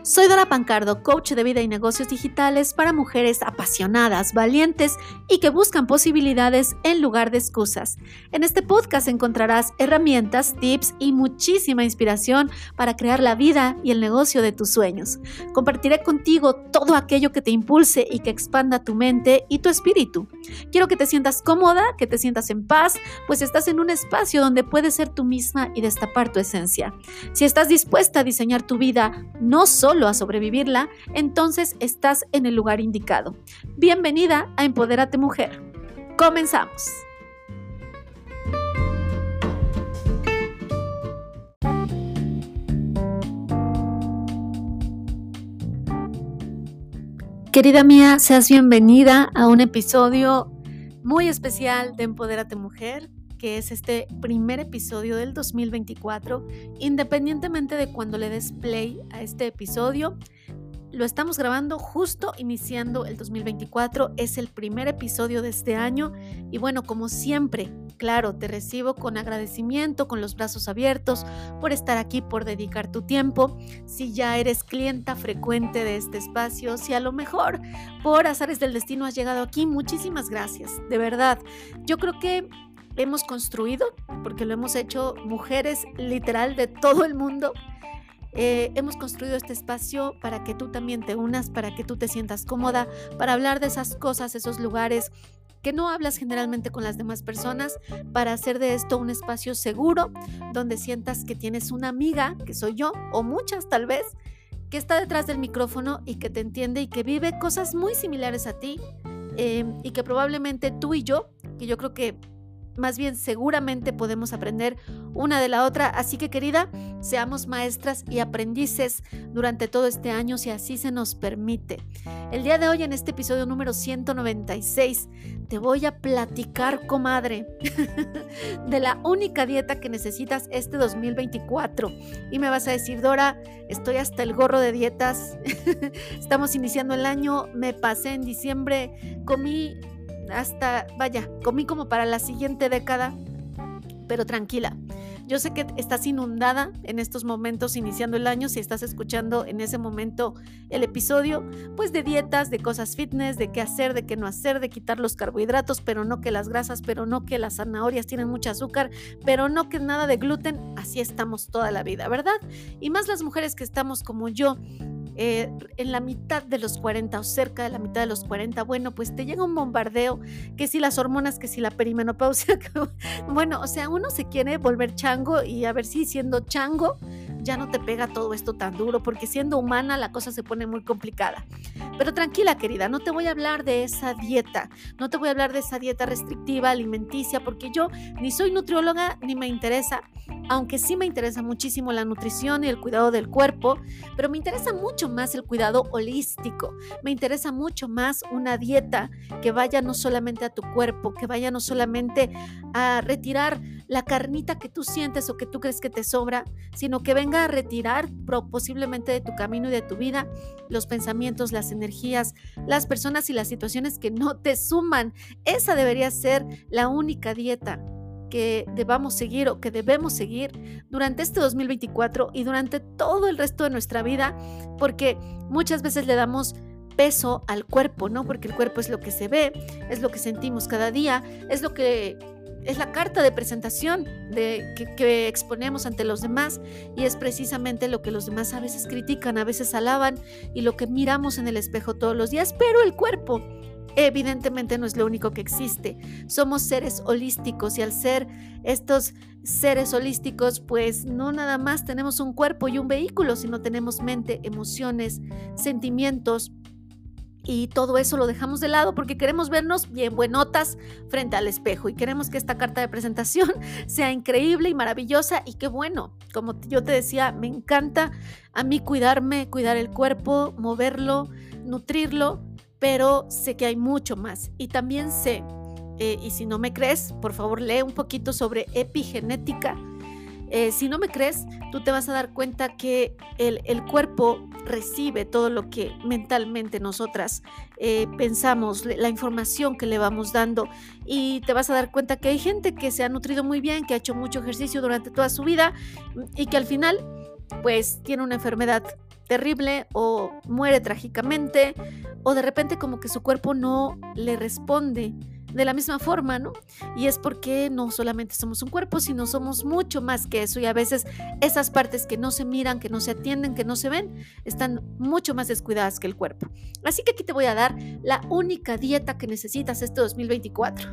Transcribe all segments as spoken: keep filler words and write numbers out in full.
Soy Dora Pancardo, coach de vida y negocios digitales para mujeres apasionadas, valientes y que buscan posibilidades en lugar de excusas. En este podcast encontrarás herramientas, tips y muchísima inspiración para crear la vida y el negocio de tus sueños. Compartiré contigo todo aquello que te impulse y que expanda tu mente y tu espíritu. Quiero que te sientas cómoda, que te sientas en paz, pues estás en un espacio donde puedes ser tú misma y destapar tu esencia. Si estás dispuesta a diseñar tu vida, no solo a sobrevivirla, entonces estás en el lugar indicado. Bienvenida a Empodérate Mujer. Comenzamos. Querida mía, seas bienvenida a un episodio muy especial de Empodérate Mujer, que es este primer episodio del dos mil veinticuatro. Independientemente de cuando le des play a este episodio, lo estamos grabando justo iniciando el dos mil veinticuatro, es el primer episodio de este año y bueno, como siempre, claro, te recibo con agradecimiento, con los brazos abiertos por estar aquí, por dedicar tu tiempo. Si ya eres clienta frecuente de este espacio, si a lo mejor por azares del destino has llegado aquí, muchísimas gracias, de verdad. Yo creo que hemos construido, porque lo hemos hecho mujeres literal de todo el mundo, eh, hemos construido este espacio para que tú también te unas, para que tú te sientas cómoda, para hablar de esas cosas, esos lugares que no hablas generalmente con las demás personas, para hacer de esto un espacio seguro, donde sientas que tienes una amiga, que soy yo, o muchas tal vez, que está detrás del micrófono y que te entiende y que vive cosas muy similares a ti, eh, y que probablemente tú y yo, que yo creo que más bien seguramente podemos aprender una de la otra, así que querida, seamos maestras y aprendices durante todo este año si así se nos permite. El día de hoy en este episodio número ciento noventa y seis te voy a platicar, comadre, de la única dieta que necesitas este dos mil veinticuatro y me vas a decir, Dora, estoy hasta el gorro de dietas, estamos iniciando el año, me pasé en diciembre, comí hasta, vaya, comí como para la siguiente década, pero tranquila. Yo sé que estás inundada en estos momentos iniciando el año, si estás escuchando en ese momento el episodio, pues de dietas, de cosas fitness, de qué hacer, de qué no hacer, de quitar los carbohidratos, pero no que las grasas, pero no que las zanahorias tienen mucho azúcar, pero no que nada de gluten. Así estamos toda la vida, ¿verdad? Y más las mujeres que estamos como yo, Eh, en la mitad de los cuarenta o cerca de la mitad de los cuarenta, bueno, pues te llega un bombardeo, que si las hormonas, que si la perimenopausia, que, bueno, o sea, uno se quiere volver chango y a ver si siendo chango ya no te pega todo esto tan duro, porque siendo humana la cosa se pone muy complicada. Pero tranquila, querida, no te voy a hablar de esa dieta, no te voy a hablar de esa dieta restrictiva alimenticia, porque yo ni soy nutrióloga ni me interesa, aunque sí me interesa muchísimo la nutrición y el cuidado del cuerpo, pero me interesa mucho más el cuidado holístico, me interesa mucho más una dieta que vaya no solamente a tu cuerpo, que vaya no solamente a retirar la carnita que tú sientes o que tú crees que te sobra, sino que venga a retirar posiblemente de tu camino y de tu vida los pensamientos, las energías, las personas y las situaciones que no te suman. Esa debería ser la única dieta que debamos seguir o que debemos seguir durante este dos mil veinticuatro y durante todo el resto de nuestra vida, porque muchas veces le damos peso al cuerpo, ¿no? Porque el cuerpo es lo que se ve, es lo que sentimos cada día, es lo que es la carta de presentación de, que, que exponemos ante los demás y es precisamente lo que los demás a veces critican, a veces alaban y lo que miramos en el espejo todos los días, pero el cuerpo evidentemente no es lo único que existe. Somos seres holísticos y al ser estos seres holísticos, pues no nada más tenemos un cuerpo y un vehículo, sino tenemos mente, emociones, sentimientos. Y todo eso lo dejamos de lado porque queremos vernos bien buenotas frente al espejo y queremos que esta carta de presentación sea increíble y maravillosa y qué bueno, como yo te decía, me encanta a mí cuidarme, cuidar el cuerpo, moverlo, nutrirlo, pero sé que hay mucho más y también sé, eh, y si no me crees, por favor lee un poquito sobre epigenética. Eh, si no me crees, tú te vas a dar cuenta que el, el cuerpo recibe todo lo que mentalmente nosotras eh, pensamos, la información que le vamos dando y te vas a dar cuenta que hay gente que se ha nutrido muy bien, que ha hecho mucho ejercicio durante toda su vida y que al final pues tiene una enfermedad terrible o muere trágicamente o de repente como que su cuerpo no le responde de la misma forma, ¿no? Y es porque no solamente somos un cuerpo, sino somos mucho más que eso y a veces esas partes que no se miran, que no se atienden, que no se ven, están mucho más descuidadas que el cuerpo. Así que aquí te voy a dar la única dieta que necesitas este dos mil veinticuatro.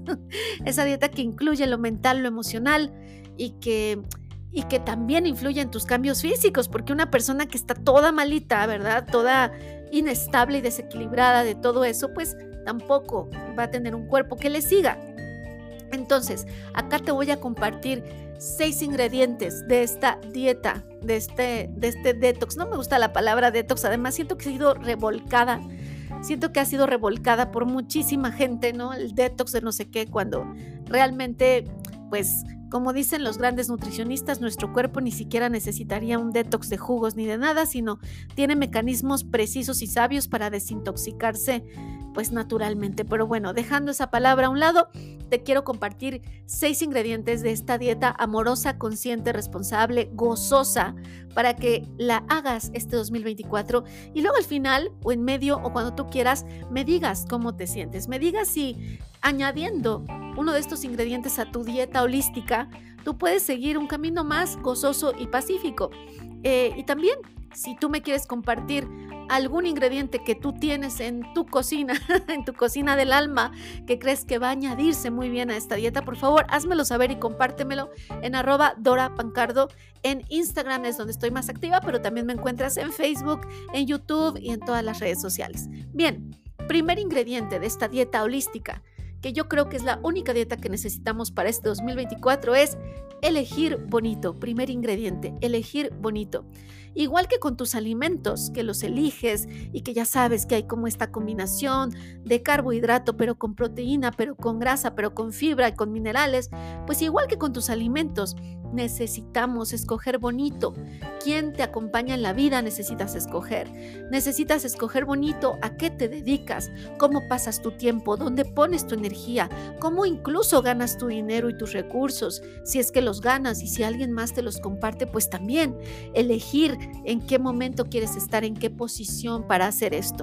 Esa dieta que incluye lo mental, lo emocional y que... y que también influye en tus cambios físicos, porque una persona que está toda malita, ¿verdad? Toda inestable y desequilibrada de todo eso, pues tampoco va a tener un cuerpo que le siga. Entonces, acá te voy a compartir seis ingredientes de esta dieta, de este, de este detox. No me gusta la palabra detox, además siento que ha sido revolcada, siento que ha sido revolcada por muchísima gente, ¿no? El detox de no sé qué, cuando realmente, pues, como dicen los grandes nutricionistas, nuestro cuerpo ni siquiera necesitaría un detox de jugos ni de nada, sino tiene mecanismos precisos y sabios para desintoxicarse, pues naturalmente. Pero bueno, dejando esa palabra a un lado, te quiero compartir seis ingredientes de esta dieta amorosa, consciente, responsable, gozosa, para que la hagas este dos mil veinticuatro y luego al final o en medio o cuando tú quieras me digas cómo te sientes, me digas si añadiendo uno de estos ingredientes a tu dieta holística, tú puedes seguir un camino más gozoso y pacífico. Eh, y también, si tú me quieres compartir algún ingrediente que tú tienes en tu cocina, en tu cocina del alma, que crees que va a añadirse muy bien a esta dieta, por favor, házmelo saber y compártemelo en arroba Dora Pancardo. En Instagram es donde estoy más activa, pero también me encuentras en Facebook, en YouTube y en todas las redes sociales. Bien, primer ingrediente de esta dieta holística, que yo creo que es la única dieta que necesitamos para este dos mil veinticuatro, es elegir bonito. Primer ingrediente, elegir bonito. Igual que con tus alimentos, que los eliges y que ya sabes que hay como esta combinación de carbohidrato, pero con proteína, pero con grasa, pero con fibra y con minerales, pues igual que con tus alimentos, necesitamos escoger bonito. ¿Quién te acompaña en la vida? Necesitas escoger. Necesitas escoger bonito a qué te dedicas, cómo pasas tu tiempo, dónde pones tu energía, cómo incluso ganas tu dinero y tus recursos, si es que los ganas y si alguien más te los comparte, pues también elegir en qué momento quieres estar, en qué posición para hacer esto.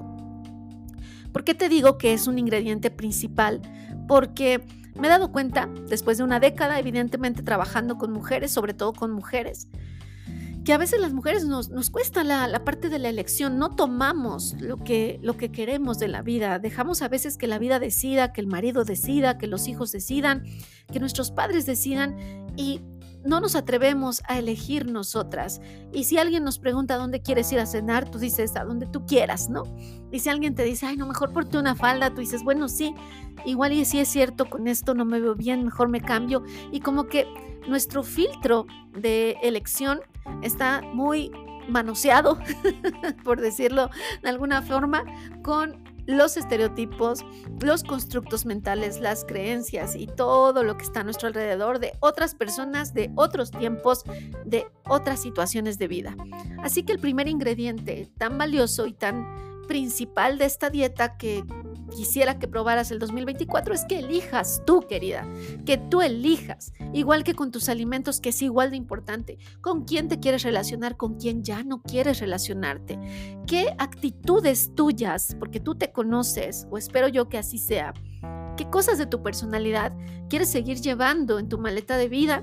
¿Por qué te digo que es un ingrediente principal? Porque me he dado cuenta, después de una década, evidentemente trabajando con mujeres, sobre todo con mujeres, que a veces las mujeres nos, nos cuesta la, la parte de la elección, no tomamos lo que, lo que queremos de la vida, dejamos a veces que la vida decida, que el marido decida, que los hijos decidan, que nuestros padres decidan y no nos atrevemos a elegir nosotras. Y si alguien nos pregunta a dónde quieres ir a cenar, tú dices a donde tú quieras, ¿no? Y si alguien te dice, ay, no, mejor ponte una falda, tú dices, bueno, sí, igual y sí es cierto, con esto no me veo bien, mejor me cambio. Y como que nuestro filtro de elección está muy manoseado, por decirlo de alguna forma, con los estereotipos, los constructos mentales, las creencias y todo lo que está a nuestro alrededor de otras personas, de otros tiempos, de otras situaciones de vida. Así que el primer ingrediente tan valioso y tan principal de esta dieta que quisiera que probaras el dos mil veinticuatro es que elijas tú, querida, que tú elijas, igual que con tus alimentos, que es igual de importante, con quién te quieres relacionar, con quién ya no quieres relacionarte, qué actitudes tuyas, porque tú te conoces, o espero yo que así sea, qué cosas de tu personalidad quieres seguir llevando en tu maleta de vida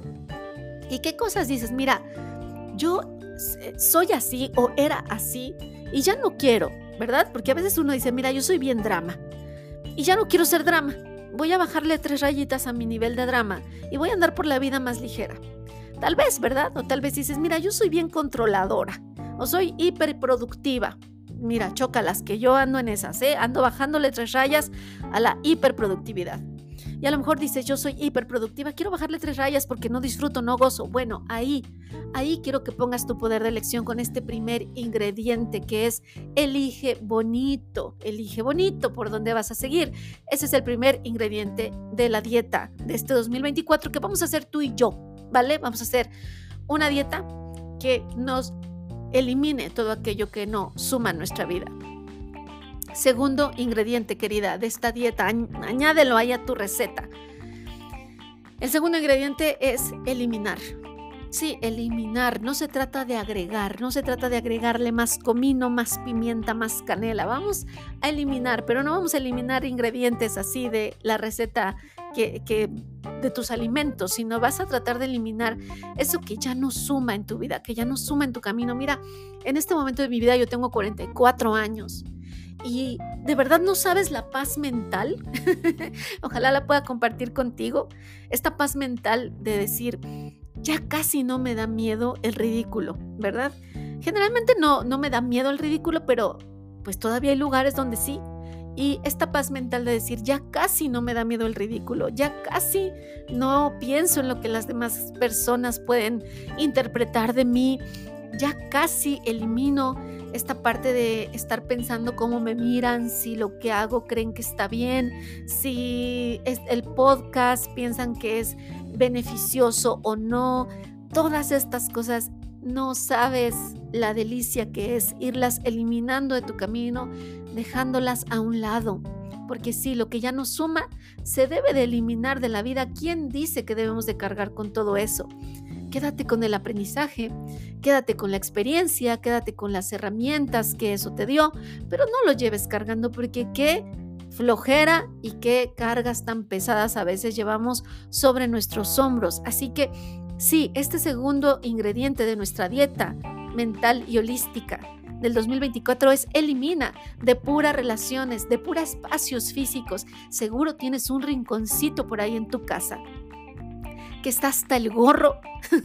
y qué cosas dices, mira, yo soy así o era así y ya no quiero, ¿verdad? Porque a veces uno dice, mira, yo soy bien drama y ya no quiero ser drama. Voy a bajarle tres rayitas a mi nivel de drama y voy a andar por la vida más ligera. Tal vez, ¿verdad? O tal vez dices, mira, yo soy bien controladora o soy hiperproductiva. Mira, chócalas, que yo ando en esas, ¿eh? Ando bajándole tres rayas a la hiperproductividad. Y a lo mejor dices, yo soy hiperproductiva, quiero bajarle tres rayas porque no disfruto, no gozo. Bueno, ahí, ahí quiero que pongas tu poder de elección con este primer ingrediente que es elige bonito, elige bonito por dónde vas a seguir. Ese es el primer ingrediente de la dieta de este dos mil veinticuatro que vamos a hacer tú y yo, ¿vale? Vamos a hacer una dieta que nos elimine todo aquello que no suma a nuestra vida. Segundo ingrediente, querida, de esta dieta, añádelo ahí a tu receta. El segundo ingrediente es eliminar. Sí, eliminar, no se trata de agregar, no se trata de agregarle más comino, más pimienta, más canela. Vamos a eliminar, pero no vamos a eliminar ingredientes así de la receta que, que de tus alimentos, sino vas a tratar de eliminar eso que ya no suma en tu vida, que ya no suma en tu camino. Mira, en este momento de mi vida yo tengo cuarenta y cuatro años. Y de verdad no sabes la paz mental. Ojalá la pueda compartir contigo. Esta paz mental de decir, ya casi no me da miedo el ridículo, ¿verdad? Generalmente no, no me da miedo el ridículo, pero pues todavía hay lugares donde sí. Y esta paz mental de decir, ya casi no me da miedo el ridículo, ya casi no pienso en lo que las demás personas pueden interpretar de mí, ya casi elimino esta parte de estar pensando cómo me miran, si lo que hago creen que está bien, si es el podcast piensan que es beneficioso o no. Todas estas cosas no sabes la delicia que es irlas eliminando de tu camino, dejándolas a un lado. Porque sí, lo que ya no suma se debe de eliminar de la vida. ¿Quién dice que debemos de cargar con todo eso? Quédate con el aprendizaje, quédate con la experiencia, quédate con las herramientas que eso te dio, pero no lo lleves cargando porque qué flojera y qué cargas tan pesadas a veces llevamos sobre nuestros hombros. Así que sí, este segundo ingrediente de nuestra dieta mental y holística del dos mil veinticuatro es elimina, depura relaciones, depura espacios físicos. Seguro tienes un rinconcito por ahí en tu casa que está hasta el gorro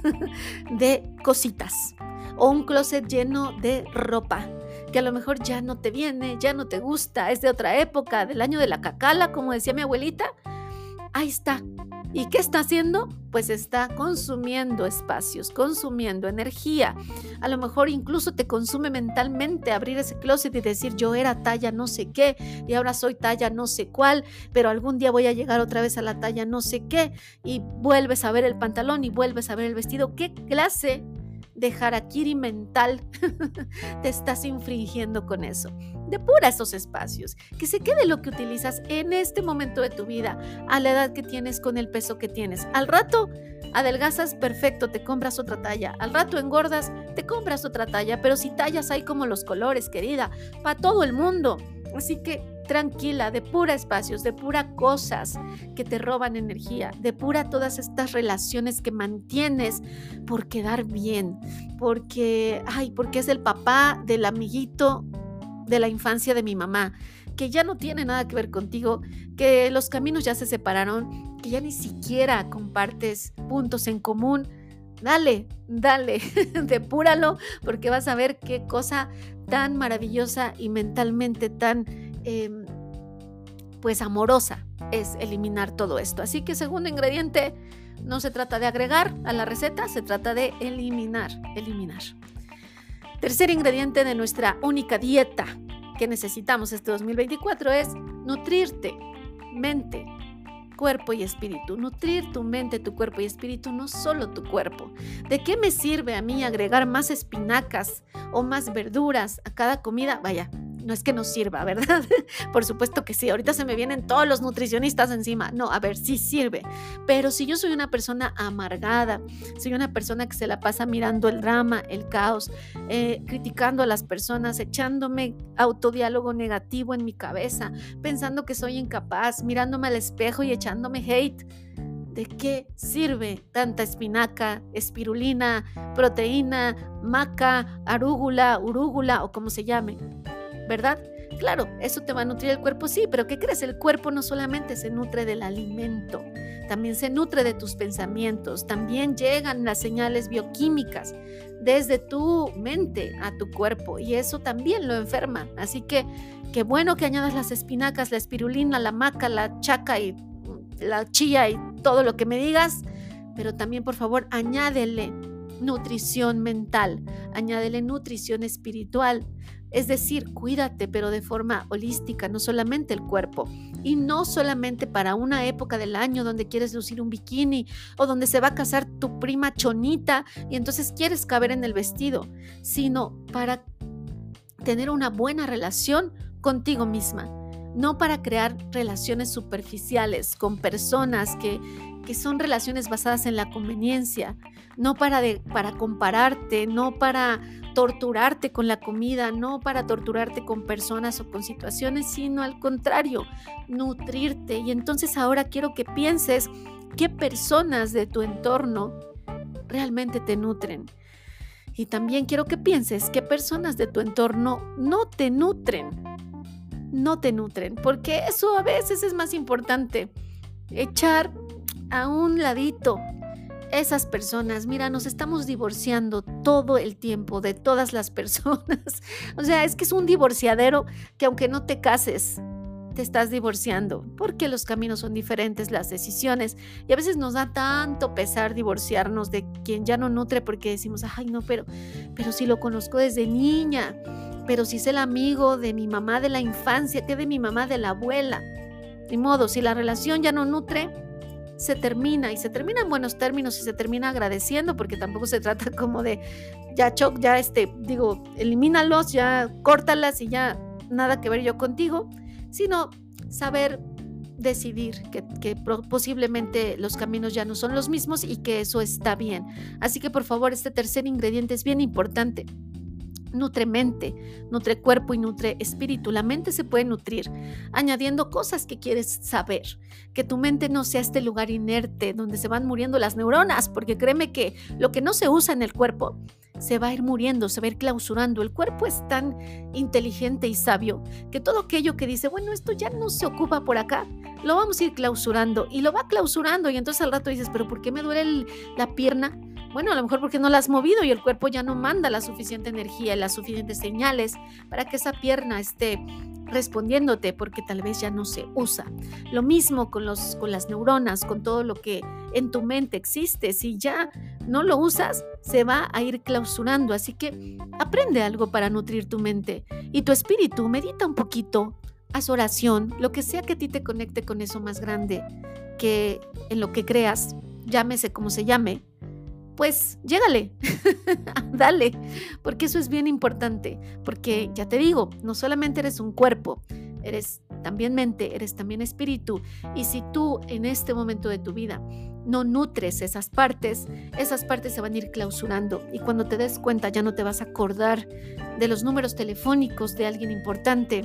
de cositas, o un closet lleno de ropa que a lo mejor ya no te viene, ya no te gusta, es de otra época, del año de la cacala, como decía mi abuelita. Ahí está. ¿Y qué está haciendo? Pues está consumiendo espacios, consumiendo energía. A lo mejor incluso te consume mentalmente abrir ese closet y decir, yo era talla no sé qué y ahora soy talla no sé cuál, pero algún día voy a llegar otra vez a la talla no sé qué, y vuelves a ver el pantalón y vuelves a ver el vestido. ¿Qué clase de harakiri mental te estás infringiendo con eso? Depura esos espacios, que se quede lo que utilizas en este momento de tu vida, a la edad que tienes, con el peso que tienes. Al rato adelgazas, perfecto, te compras otra talla. Al rato engordas, te compras otra talla. Pero si tallas hay como los colores, querida, para todo el mundo. Así que tranquila, depura espacios, depura cosas que te roban energía, depura todas estas relaciones que mantienes por quedar bien, porque, ay, porque es el papá del amiguito de la infancia de mi mamá, que ya no tiene nada que ver contigo, que los caminos ya se separaron, que ya ni siquiera compartes puntos en común. Dale, dale, depúralo, porque vas a ver qué cosa tan maravillosa y mentalmente tan eh, pues amorosa es eliminar todo esto. Así que segundo ingrediente, no se trata de agregar a la receta, se trata de eliminar, eliminar. Tercer ingrediente de nuestra única dieta que necesitamos este dos mil veinticuatro es nutrirte, mente, cuerpo y espíritu. Nutrir tu mente, tu cuerpo y espíritu, no solo tu cuerpo. ¿De qué me sirve a mí agregar más espinacas o más verduras a cada comida? Vaya, no es que nos sirva, ¿verdad? Por supuesto que sí. Ahorita se me vienen todos los nutricionistas encima. No, a ver, sí sirve. Pero si yo soy una persona amargada, soy una persona que se la pasa mirando el drama, el caos, eh, criticando a las personas, echándome autodiálogo negativo en mi cabeza, pensando que soy incapaz, mirándome al espejo y echándome hate, ¿de qué sirve tanta espinaca, espirulina, proteína, maca, arúgula, urúgula o como se llame? ¿Verdad? Claro, eso te va a nutrir el cuerpo, sí, pero ¿qué crees? El cuerpo no solamente se nutre del alimento, también se nutre de tus pensamientos, también llegan las señales bioquímicas desde tu mente a tu cuerpo y eso también lo enferma. Así que qué bueno que añadas las espinacas, la espirulina, la maca, la chaca y la chía y todo lo que me digas, pero también por favor añádele nutrición mental, añádele nutrición espiritual. Es decir, cuídate, pero de forma holística, no solamente el cuerpo. Y no solamente para una época del año donde quieres lucir un bikini o donde se va a casar tu prima chonita y entonces quieres caber en el vestido, sino para tener una buena relación contigo misma. No para crear relaciones superficiales con personas que, que son relaciones basadas en la conveniencia, no para, de, para compararte, no para torturarte con la comida, no para torturarte con personas o con situaciones, sino al contrario, nutrirte. Y entonces ahora quiero que pienses qué personas de tu entorno realmente te nutren. Y también quiero que pienses qué personas de tu entorno no te nutren. No te nutren, porque eso a veces es más importante. Echar a un ladito esas personas. Mira, nos estamos divorciando todo el tiempo de todas las personas. O sea, es que es un divorciadero que aunque no te cases, te estás divorciando, porque los caminos son diferentes, las decisiones, y a veces nos da tanto pesar divorciarnos de quien ya no nutre, porque decimos, ay no, pero, pero si lo conozco desde niña, pero si es el amigo de mi mamá de la infancia, que de mi mamá de la abuela. Ni modo, si la relación ya no nutre, se termina, y se termina en buenos términos y se termina agradeciendo, porque tampoco se trata como de, ya choc, ya este, digo, elimínalos, ya córtalas y ya nada que ver yo contigo, sino saber decidir que, que posiblemente los caminos ya no son los mismos y que eso está bien. Así que por favor, este tercer ingrediente es bien importante. Nutre mente, nutre cuerpo y nutre espíritu. La mente se puede nutrir añadiendo cosas que quieres saber, que tu mente no sea este lugar inerte donde se van muriendo las neuronas, porque créeme que lo que no se usa en el cuerpo se va a ir muriendo, se va a ir clausurando. El cuerpo es tan inteligente y sabio que todo aquello que dice, bueno, esto ya no se ocupa por acá, lo vamos a ir clausurando, y lo va clausurando, y entonces al rato dices, pero ¿por qué me duele el, la pierna? Bueno, a lo mejor porque no la has movido y el cuerpo ya no manda la suficiente energía y las suficientes señales para que esa pierna esté respondiéndote, porque tal vez ya no se usa. Lo mismo con, los, con las neuronas, con todo lo que en tu mente existe. Si ya no lo usas, se va a ir clausurando. Así que aprende algo para nutrir tu mente y tu espíritu. Medita un poquito, haz oración, lo que sea que a ti te conecte con eso más grande que en lo que creas, llámese como se llame. Pues llégale, dale, porque eso es bien importante, porque ya te digo, no solamente eres un cuerpo, eres también mente, eres también espíritu, y si tú en este momento de tu vida no nutres esas partes, esas partes se van a ir clausurando, y cuando te des cuenta ya no te vas a acordar de los números telefónicos de alguien importante,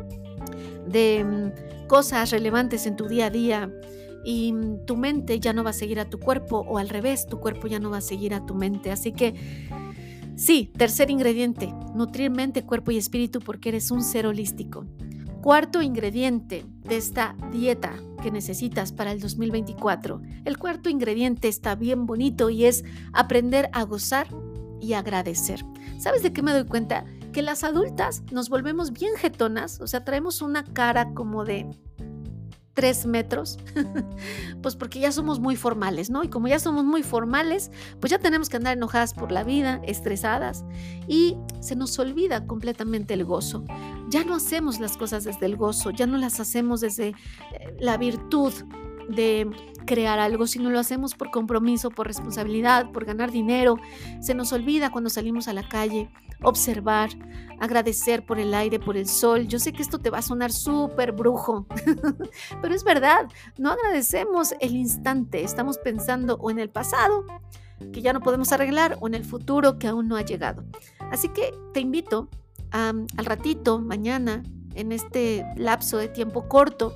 de um, cosas relevantes en tu día a día, y tu mente ya no va a seguir a tu cuerpo, o al revés, tu cuerpo ya no va a seguir a tu mente. Así que sí, tercer ingrediente, nutrir mente, cuerpo y espíritu, porque eres un ser holístico. Cuarto ingrediente de esta dieta que necesitas para el dos mil veinticuatro. El cuarto ingrediente está bien bonito y es aprender a gozar y agradecer. ¿Sabes de qué me doy cuenta? Que las adultas nos volvemos bien jetonas, o sea, traemos una cara como de tres metros, pues porque ya somos muy formales, ¿no? Y como ya somos muy formales, pues ya tenemos que andar enojadas por la vida, estresadas, y se nos olvida completamente el gozo. Ya no hacemos las cosas desde el gozo, ya no las hacemos desde la virtud de crear algo, sino lo hacemos por compromiso, por responsabilidad, por ganar dinero. Se nos olvida cuando salimos a la calle observar, agradecer por el aire, por el sol. Yo sé que esto te va a sonar súper brujo, pero es verdad, no agradecemos el instante, estamos pensando o en el pasado, que ya no podemos arreglar, o en el futuro que aún no ha llegado. Así que te invito a, al ratito, mañana, en este lapso de tiempo corto,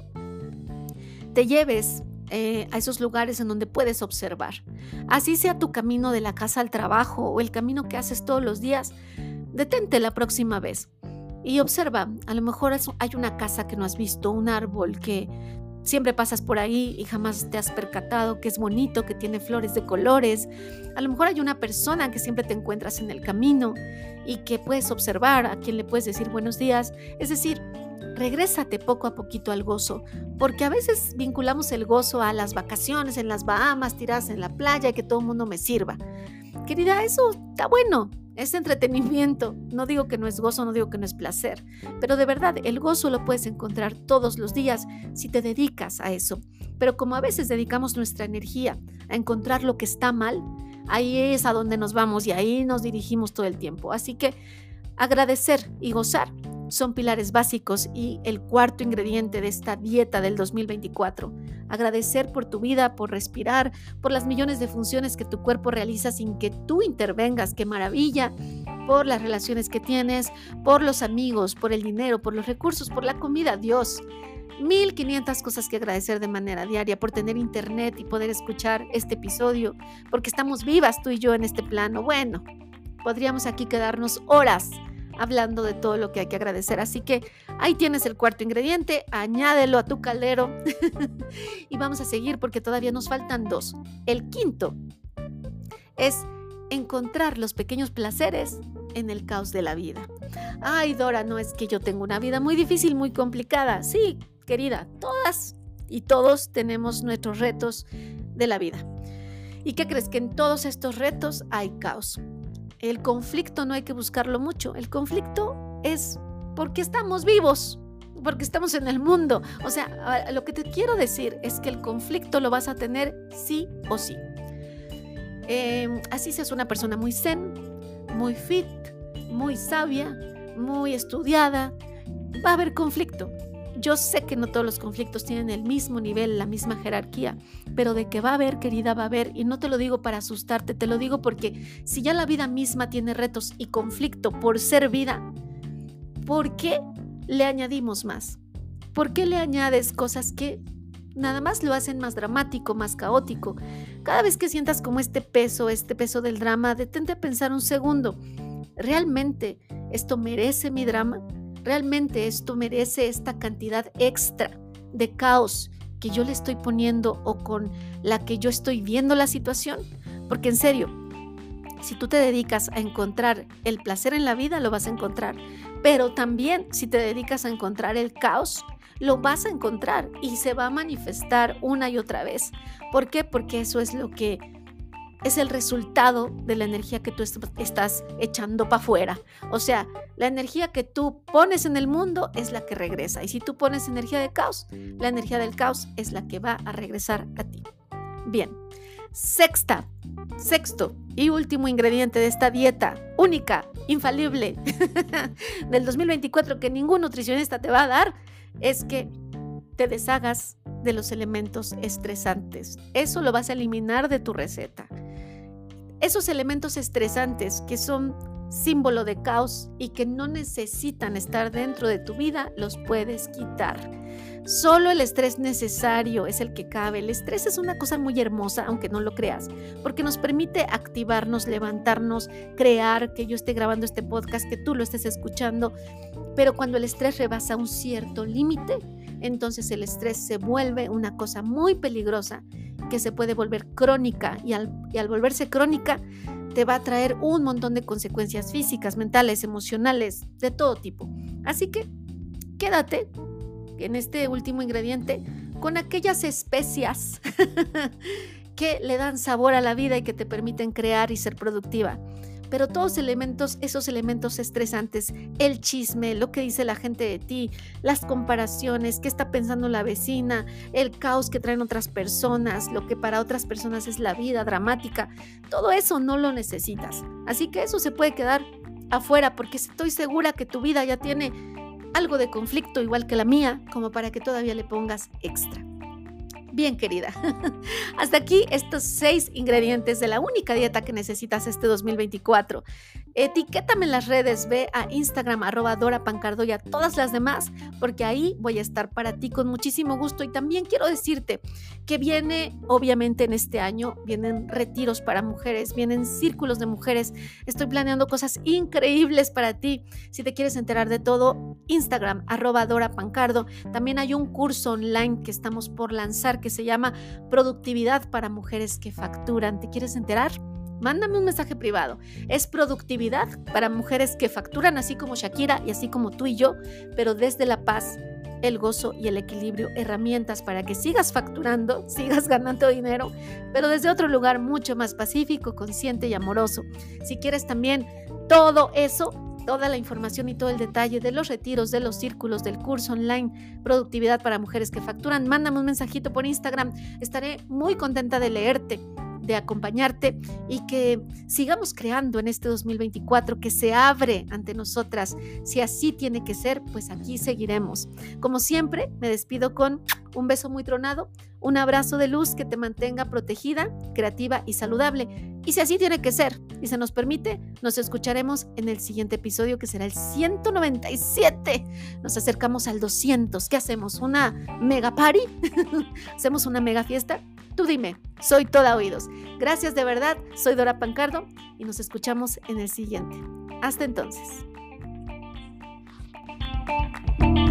te lleves eh, a esos lugares en donde puedes observar. Así sea tu camino de la casa al trabajo o el camino que haces todos los días, detente la próxima vez y observa. A lo mejor hay una casa que no has visto, un árbol que siempre pasas por ahí y jamás te has percatado que es bonito, que tiene flores de colores. A lo mejor hay una persona que siempre te encuentras en el camino y que puedes observar, a quien le puedes decir buenos días. Es decir, regrésate poco a poquito al gozo, porque a veces vinculamos el gozo a las vacaciones en las Bahamas, tiradas en la playa y que todo el mundo me sirva. Querida, eso está bueno, es entretenimiento. No digo que no es gozo, no digo que no es placer, pero de verdad el gozo lo puedes encontrar todos los días si te dedicas a eso. Pero como a veces dedicamos nuestra energía a encontrar lo que está mal, ahí es a donde nos vamos y ahí nos dirigimos todo el tiempo. Así que agradecer y gozar son pilares básicos y el cuarto ingrediente de esta dieta del dos mil veinticuatro. Agradecer por tu vida, por respirar, por las millones de funciones que tu cuerpo realiza sin que tú intervengas. ¡Qué maravilla! Por las relaciones que tienes, por los amigos, por el dinero, por los recursos, por la comida. Dios, mil quinientas cosas que agradecer de manera diaria, por tener internet y poder escuchar este episodio, porque estamos vivas tú y yo en este plano. Bueno, podríamos aquí quedarnos horas hablando de todo lo que hay que agradecer. Así que ahí tienes el cuarto ingrediente, añádelo a tu caldero y vamos a seguir porque todavía nos faltan dos. El quinto es encontrar los pequeños placeres en el caos de la vida. Ay, Dora, no es que yo tengo una vida muy difícil, muy complicada. Sí, querida, todas y todos tenemos nuestros retos de la vida. ¿Y qué crees? Que en todos estos retos hay caos. El conflicto no hay que buscarlo mucho. El conflicto es porque estamos vivos, porque estamos en el mundo. O sea, lo que te quiero decir es que el conflicto lo vas a tener sí o sí. Eh, así seas una persona muy zen, muy fit, muy sabia, muy estudiada, va a haber conflicto. Yo sé que no todos los conflictos tienen el mismo nivel, la misma jerarquía, pero de que va a haber, querida, va a haber. Y no te lo digo para asustarte, te lo digo porque si ya la vida misma tiene retos y conflicto por ser vida, ¿por qué le añadimos más? ¿Por qué le añades cosas que nada más lo hacen más dramático, más caótico? Cada vez que sientas como este peso, este peso del drama, detente a pensar un segundo. ¿Realmente esto merece mi drama? ¿Realmente esto merece esta cantidad extra de caos que yo le estoy poniendo o con la que yo estoy viendo la situación? Porque en serio, si tú te dedicas a encontrar el placer en la vida, lo vas a encontrar. Pero también si te dedicas a encontrar el caos, lo vas a encontrar y se va a manifestar una y otra vez. ¿Por qué? Porque eso es lo que es el resultado de la energía que tú est- estás echando para afuera. O sea, la energía que tú pones en el mundo es la que regresa. Y si tú pones energía de caos, la energía del caos es la que va a regresar a ti. Bien, sexta, sexto y último ingrediente de esta dieta única, infalible del dos mil veinticuatro que ningún nutricionista te va a dar, es que te deshagas de los elementos estresantes. Eso lo vas a eliminar de tu receta. Esos elementos estresantes que son símbolo de caos y que no necesitan estar dentro de tu vida, los puedes quitar. Solo el estrés necesario es el que cabe. El estrés es una cosa muy hermosa, aunque no lo creas, porque nos permite activarnos, levantarnos, crear, que yo esté grabando este podcast, que tú lo estés escuchando. Pero cuando el estrés rebasa un cierto límite, entonces el estrés se vuelve una cosa muy peligrosa que se puede volver crónica y al, y al volverse crónica te va a traer un montón de consecuencias físicas, mentales, emocionales, de todo tipo. Así que quédate en este último ingrediente con aquellas especias que le dan sabor a la vida y que te permiten crear y ser productiva. Pero todos elementos, esos elementos estresantes, el chisme, lo que dice la gente de ti, las comparaciones, qué está pensando la vecina, el caos que traen otras personas, lo que para otras personas es la vida dramática, todo eso no lo necesitas. Así que eso se puede quedar afuera porque estoy segura que tu vida ya tiene algo de conflicto igual que la mía, como para que todavía le pongas extra. Bien, querida, hasta aquí estos seis ingredientes de la única dieta que necesitas este dos mil veinticuatro. Etiquétame en las redes, ve a Instagram, arroba Dora Pancardo y a todas las demás, porque ahí voy a estar para ti con muchísimo gusto. Y también quiero decirte que viene, obviamente en este año, vienen retiros para mujeres, vienen círculos de mujeres. Estoy planeando cosas increíbles para ti. Si te quieres enterar de todo, Instagram, arroba Dora Pancardo. También hay un curso online que estamos por lanzar que se llama Productividad para Mujeres que Facturan. ¿Te quieres enterar? Mándame un mensaje privado. Es productividad para mujeres que facturan, así como Shakira y así como tú y yo, pero desde la paz, el gozo y el equilibrio, herramientas para que sigas facturando, sigas ganando dinero, pero desde otro lugar mucho más pacífico, consciente y amoroso. Si quieres también todo eso, toda la información y todo el detalle de los retiros, de los círculos, del curso online Productividad para Mujeres que Facturan, mándame un mensajito por Instagram. Estaré muy contenta de leerte, de acompañarte y que sigamos creando en este dos mil veinticuatro que se abre ante nosotras. Si así tiene que ser, pues aquí seguiremos. Como siempre, me despido con un beso muy tronado, un abrazo de luz que te mantenga protegida, creativa y saludable. Y si así tiene que ser y se nos permite, nos escucharemos en el siguiente episodio, que será el ciento noventa y siete. Nos acercamos al doscientos. ¿Qué hacemos? ¿Una mega party? ¿Hacemos una mega fiesta? Tú dime, soy toda oídos. Gracias de verdad, soy Dora Pancardo y nos escuchamos en el siguiente. Hasta entonces.